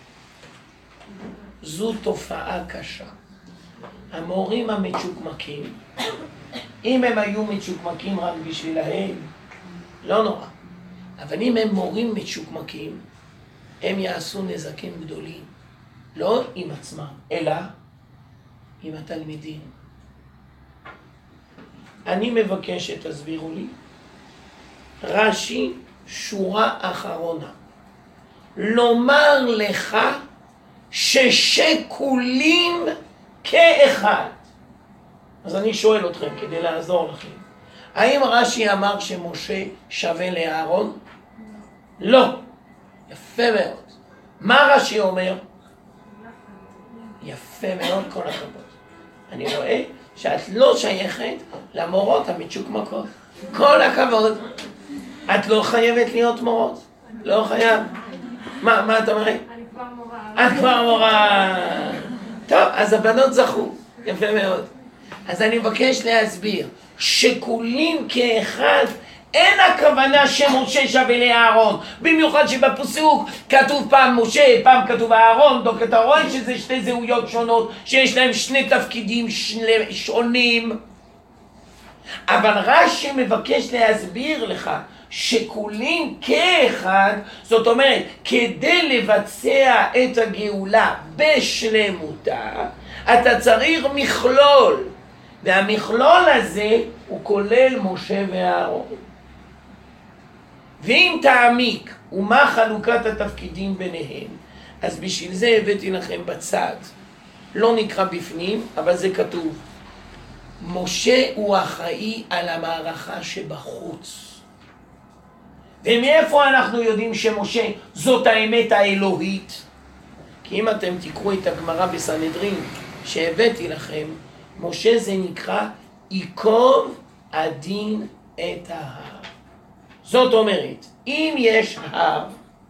זו תופעה קשה. המורים המצ'וקמקים, אם הם היו מצ'וקמקים רק בשבילהם, לא נורא. אבל אם הם מורים מצ'וקמקים, הם יעשו נזקים גדולים. לא עם עצמם, אלא עם התלמידים. אני מבקש שתסבירו לי. רש"י, שורה אחרונה. לומר לך ששכולים כאחד. אז אני שואל אתכם כדי לעזור לכם. האם רש"י אמר שמשה שווה לאהרון? לא. יפה מאוד. מה רש"י אומר? יפה מאוד, כל הכבוד. אני רואה שאת לא שייכת למורות המצ'וקמקות. כל הכבוד. את לא חייבת להיות מורות. לא חייב. מה, מה את אומרת? אני כבר מורה. את כבר מורה. טוב, אז הבנות זכו. יפה מאוד. אז אני מבקש להסביר. שכולים כאחד, אין הכוונה שמשה שווה לאהרון. במיוחד שבפסוק כתוב פעם משה, פעם כתוב אהרון. דוק אתה רואה שזה שתי זהויות שונות, שיש להם שני תפקידים שונים. אבל רש"י מבקש להסביר לך שכולים כאחד, זאת אומרת, כדי לבצע את הגאולה בשלמותה, אתה צריך מכלול. והמכלול הזה הוא כולל משה ואהרון. ואם תעמיק ומה חלוקת התפקידים ביניהם, אז בשביל זה הבאתי לכם בצד. לא נקרא בפנים, אבל זה כתוב. משה הוא אחראי על המערכה שבחוץ. ומאיפה אנחנו יודעים שמשה זאת האמת האלוהית? כי אם אתם תקראו את הגמרא בסנהדרין שהבאתי לכם, משה זה נקרא ייקוב הדין את ההר. זאת אומרת, אם יש הר,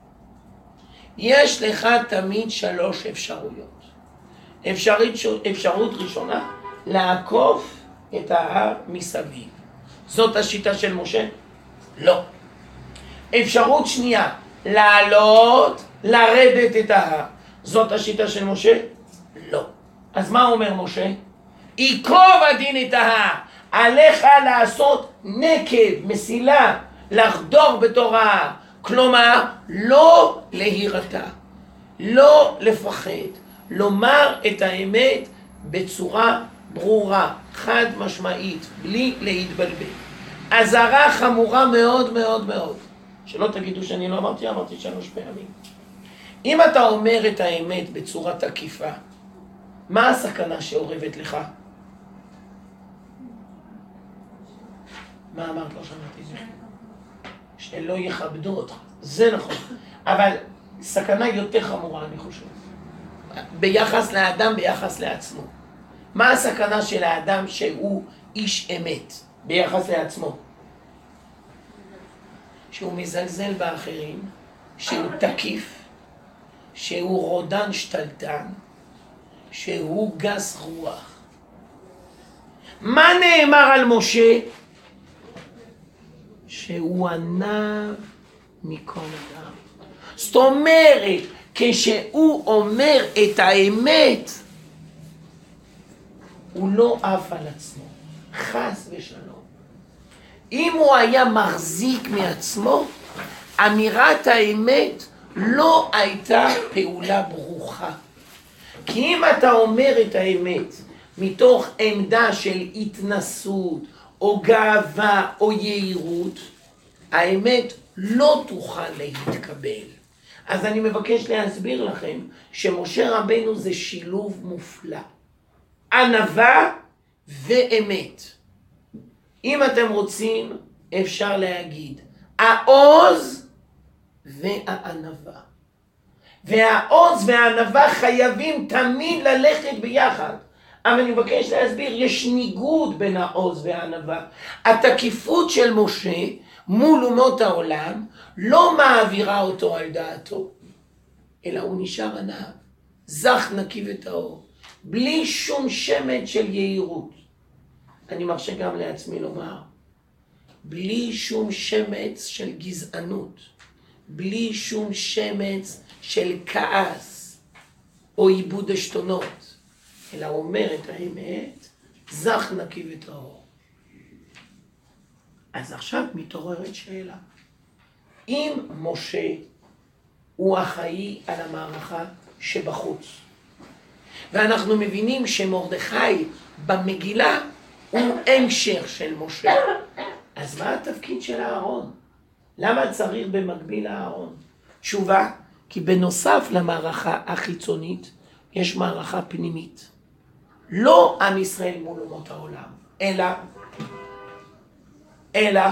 יש לך תמיד שלוש אפשרויות. אפשרות, אפשרות ראשונה, לעקוף את ההר מסביב. זאת השיטה של משה? לא. אפשרות שנייה, לעלות, לרדת את ההר. זאת השיטה של משה? לא. אז מה אומר משה? ייקוב הדין את ההר. עליך לעשות נקב, מסילה, לחדור בתור ההר. כלומר, לא להירתע, לא לפחד, לומר את האמת בצורה ברורה, חד משמעית, בלי להתבלבל. אזהרה חמורה מאוד מאוד מאוד. שלא תגידו שאני לא אמרתי, אמרתי שלוש פעמים. אם אתה אומר את האמת בצורה תקיפה, מה הסכנה שאורבת לך? מה אמרת? לא שמעתי זה. שלא יכבדו אותך. זה נכון. אבל סכנה יותר חמורה, אני חושב. ביחס לאדם, ביחס לעצמו. מה הסכנה של האדם שהוא איש אמת ביחס לעצמו? שהוא מזלזל באחרים, שהוא תקיף, שהוא רודן שתלטן, שהוא גס רוח. מה נאמר על משה? שהוא ענב מכל אדם. זאת אומרת, כשהוא אומר את האמת, הוא לא עף על עצמו, חס ושלום. אם הוא היה מחזיק מעצמו, אמירת האמת לא הייתה פעולה ברוכה. כי אם אתה אומר את האמת מתוך עמדה של התנסות או גאווה או יהירות, האמת לא תוכל להתקבל. אז אני מבקש להסביר לכם שמשה רבנו זה שילוב מופלא. ענווה ואמת. אם אתם רוצים, אפשר להגיד, העוז והענווה. והעוז והענווה חייבים תמיד ללכת ביחד. אבל אני מבקש להסביר, יש ניגוד בין העוז והענווה. התקיפות של משה מול אומות העולם לא מעבירה אותו על דעתו, אלא הוא נשאר ענב, זך נקי וטהור, בלי שום שמץ של יהירות. אני מרשה גם לעצמי לומר, בלי שום שמץ של גזענות, בלי שום שמץ של כעס או איבוד עשתונות, אלא אומר את האמת, זך נקי וטהור. אז עכשיו מתעוררת שאלה, אם משה הוא אחראי על המערכה שבחוץ, ואנחנו מבינים שמרדכי במגילה הוא המשך של משה, אז מה התפקיד של אהרון? למה צריך במקביל אהרון? תשובה, כי בנוסף למערכה החיצונית יש מערכה פנימית. לא עם ישראל מול אומות העולם, אלא, אלא,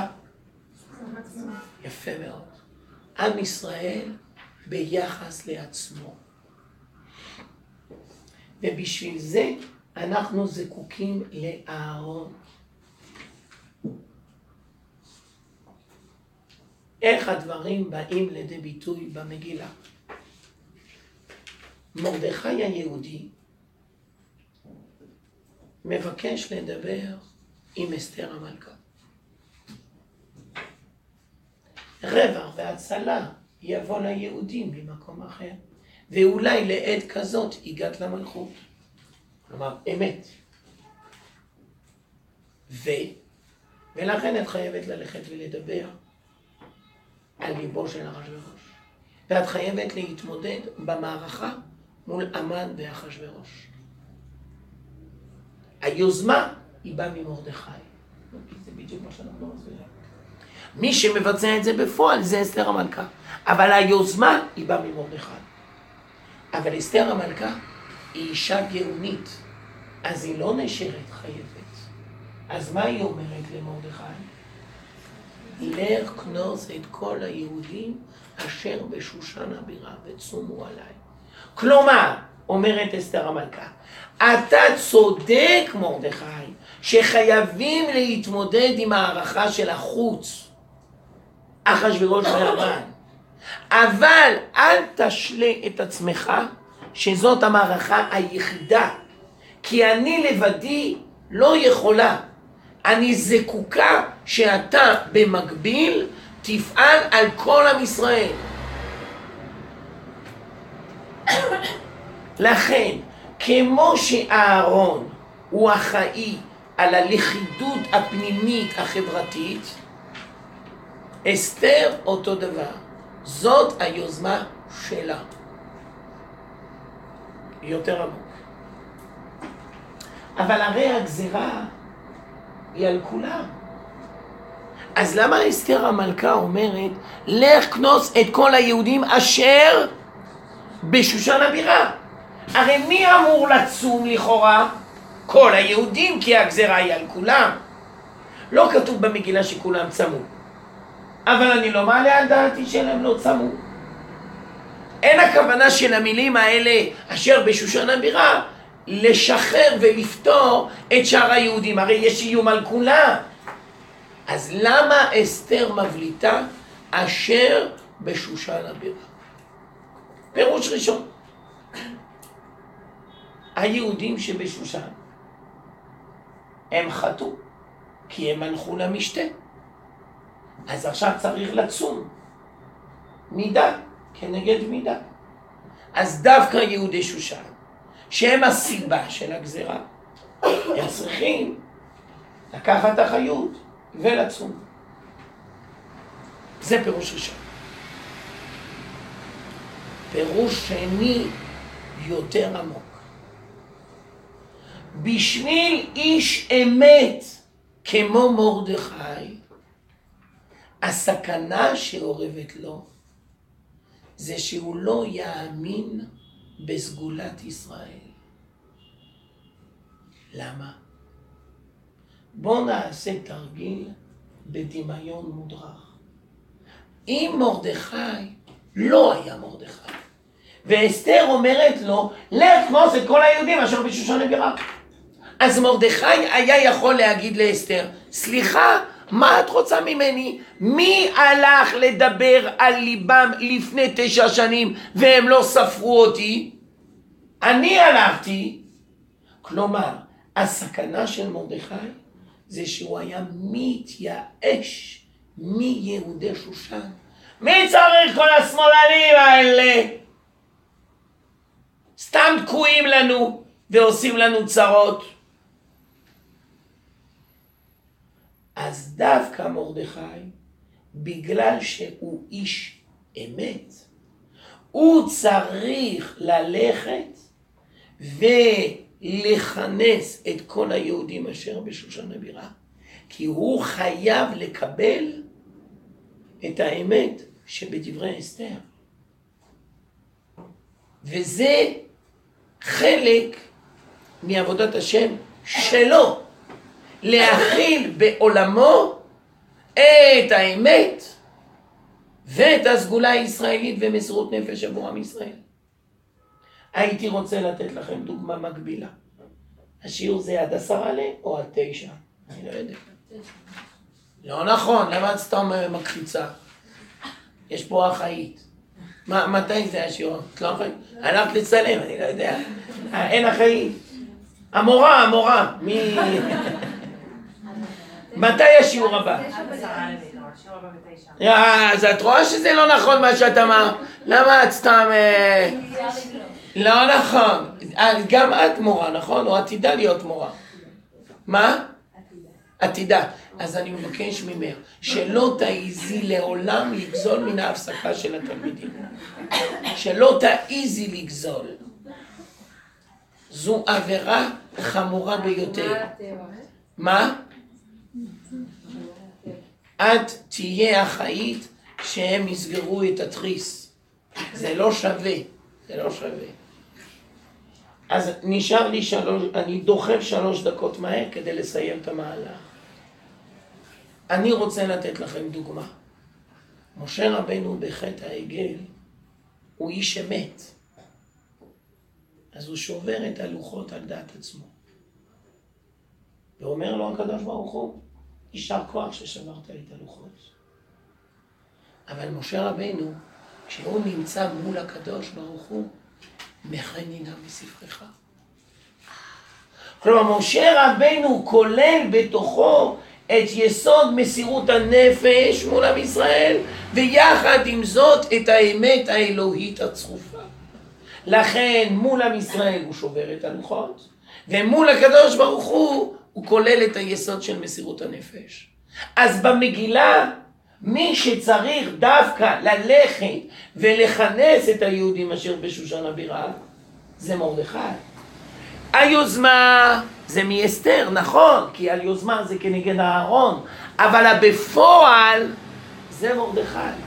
יפה מאוד, עם ישראל ביחס לעצמו. ובשביל זה אנחנו זקוקים לאהרון. איך הדברים באים לידי ביטוי במגילה? מרדכי היהודי מבקש לדבר עם אסתר המלכה. רווח והצלה יבוא ליהודים ממקום אחר, ואולי לעת כזאת הגעת למלכות. כלומר, אמת. ו... ולכן את חייבת ללכת ולדבר על ליבו של אחשוורוש. ואת חייבת להתמודד במערכה מול המן ואחשוורוש. היוזמה היא באה ממרדכי. זה בדיוק מה שאנחנו מסבירים. מי שמבצע את זה בפועל זה אסתר המלכה. אבל היוזמה היא באה ממרדכי. אבל אסתר המלכה היא אישה גאונית. אז היא לא נשארת חייבת. אז מה היא אומרת למרדכי? לך כנוס את כל היהודים אשר בשושן הבירה וצומו עליי. כלומר, אומרת אסתר המלכה, אתה צודק מרדכי שחייבים להתמודד עם הערכה של החוץ, אחשוורוש והמן, אבל אל תשלה את עצמך שזאת המערכה היחידה, כי אני לבדי לא יכולה. אני זקוקה שאתה במקביל תפעל על כל עם ישראל. לכן, כמו שאהרון הוא אחראי על הלכידות הפנימית החברתית, אסתר אותו דבר. זאת היוזמה שלה. יותר עמוק. אבל הרי הגזירה היא על כולם. אז למה אסתר המלכה אומרת, לך כנוס את כל היהודים אשר בשושן הבירה? הרי מי אמור לצום לכאורה? כל היהודים, כי הגזירה היא על כולם. לא כתוב במגילה שכולם צמו. אבל אני לא מעלה על דעתי שהם לא צמו. אין הכוונה של המילים האלה אשר בשושן הבירה לשחרר ולפתור את שאר היהודים, הרי יש איום על כולם. אז למה אסתר מבליטה אשר בשושן הבירה? פירוש ראשון, היהודים שבשושן הם חטאו כי הם הלכו למשתה, אז עכשיו צריך לצום מידה כנגד מידה. אז דווקא יהודי שושן שהם הסיבה של הגזירה, הם צריכים לקחת אחריות ולצום. זה פירוש ראשון. פירוש שני יותר עמוק. בשביל איש אמת כמו מרדכי, הסכנה שאורבת לו, זה שהוא לא יאמין בסגולת ישראל. למה? בואו נעשה תרגיל בדמיון מודרך. אם מרדכי לא היה מרדכי, ואסתר אומרת לו, לך תמוס את כל היהודים אשר בשושן הבירה. אז מרדכי היה יכול להגיד לאסתר, סליחה, מה את רוצה ממני? מי הלך לדבר על ליבם לפני תשע שנים והם לא ספרו אותי? אני הלכתי. כלומר, הסכנה של מרדכי זה שהוא היה מתייאש מיהודי שושן. מי צריך כל השמאלנים האלה? סתם תקועים לנו ועושים לנו צרות. אז דווקא מרדכי, בגלל שהוא איש אמת, הוא צריך ללכת ולכנס את כל היהודים אשר בשושן הבירה, כי הוא חייב לקבל את האמת שבדברי אסתר. וזה חלק מעבודת השם שלו, להכיל בעולמו את האמת ואת הסגולה הישראלית ומסירות נפש עבור עם ישראל. הייתי רוצה לתת לכם דוגמה מקבילה. השיעור זה עד עשרה ל או עד תשע? אני לא יודע. לא נכון, למה את סתם מקחיצה? יש פה אחאית. מה, מתי זה השיעור? את לא אחאית? הלכת לצלם, אני לא יודע. אין אחאית. המורה, המורה. מי... מתי השיעור הבא? אז את רואה שזה לא נכון מה שאת אמרת? למה את סתם... לא נכון. גם את מורה, נכון? או עתידה להיות מורה. מה? עתידה. אז אני מבקש ממך שלא תעיזי לעולם לגזול מן ההפסקה של התלמידים. שלא תעיזי לגזול. זו עבירה חמורה ביותר. מה? את תהיה אחראית שהם יסגרו את התריס. זה לא שווה. זה לא שווה. אז נשאר לי שלוש, אני דוחף שלוש דקות מהר כדי לסיים את המהלך. אני רוצה לתת לכם דוגמה. משה רבנו בחטא העגל הוא איש אמת. אז הוא שובר את הלוחות על דעת עצמו. ואומר לו הקדוש ברוך הוא, יישר כוח ששברת את הלוחות. אבל משה רבנו, כשהוא נמצא מול הקדוש ברוך הוא, מחנינה מספרך. כלומר, משה רבנו כולל בתוכו את יסוד מסירות הנפש מול עם ישראל, ויחד עם זאת את האמת האלוהית הצרופה. לכן מול עם ישראל הוא שובר את הלוחות, ומול הקדוש ברוך הוא הוא כולל את היסוד של מסירות הנפש. אז במגילה, מי שצריך דווקא ללכת ולכנס את היהודים אשר בשושן הבירה, זה מרדכי. היוזמה זה מאסתר, נכון, כי על יוזמה זה כנגד הארון, אבל בפועל זה מרדכי.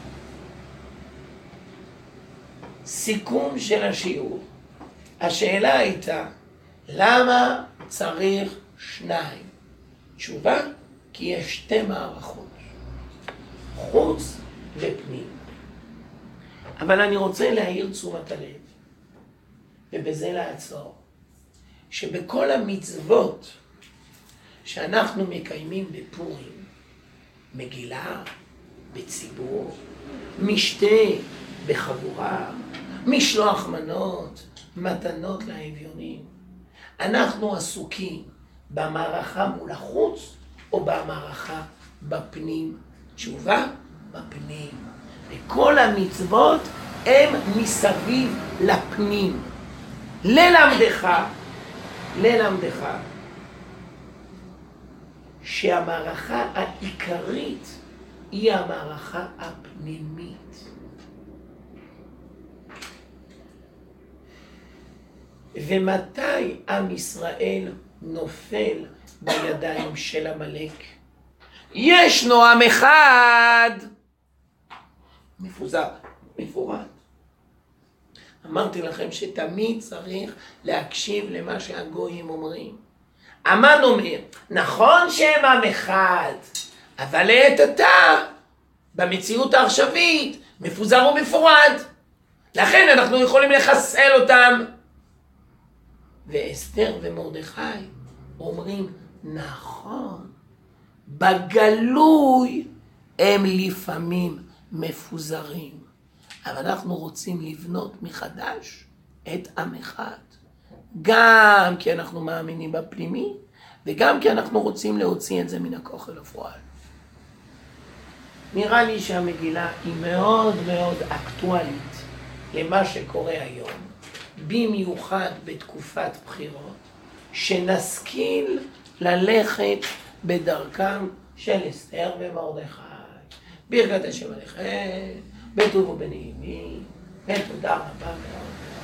סיכום של השיעור. השאלה הייתה, למה צריך שניים? תשובה, כי יש שתי מערכות, חוץ ופנים. אבל אני רוצה להעיר תשומת הלב, ובזה לעצור, שבכל המצוות שאנחנו מקיימים בפורים, מגילה בציבור, משתה בחבורה, משלוח מנות, מתנות לאביונים, אנחנו עסוקים במערכה מול החוץ או במערכה בפנים? תשובה, בפנים. וכל המצוות הם מסביב לפנים. ללמדך, ללמדך, שהמערכה העיקרית היא המערכה הפנימית. ומתי עם ישראל נופל בידיים של עמלק. ישנו עם אחד מפוזר, מפורד. אמרתי לכם שתמיד צריך להקשיב למה שהגויים אומרים. המן אומר, נכון שהם עם אחד, אבל לעת עתה, במציאות העכשווית, מפוזר ומפורד. לכן אנחנו יכולים לחסל אותם. ואסתר ומרדכי אומרים, נכון, בגלוי הם לפעמים מפוזרים, אבל אנחנו רוצים לבנות מחדש את עם אחד. גם כי אנחנו מאמינים בפנימי, וגם כי אנחנו רוצים להוציא את זה מן הכוח אל הפועל. נראה לי שהמגילה היא מאוד מאוד אקטואלית למה שקורה היום, במיוחד בתקופת בחירות, שנשכיל ללכת בדרכם של אסתר ומרדכי. ברכת השם עליכם, בטוב ובנעימים, ותודה רבה מאוד.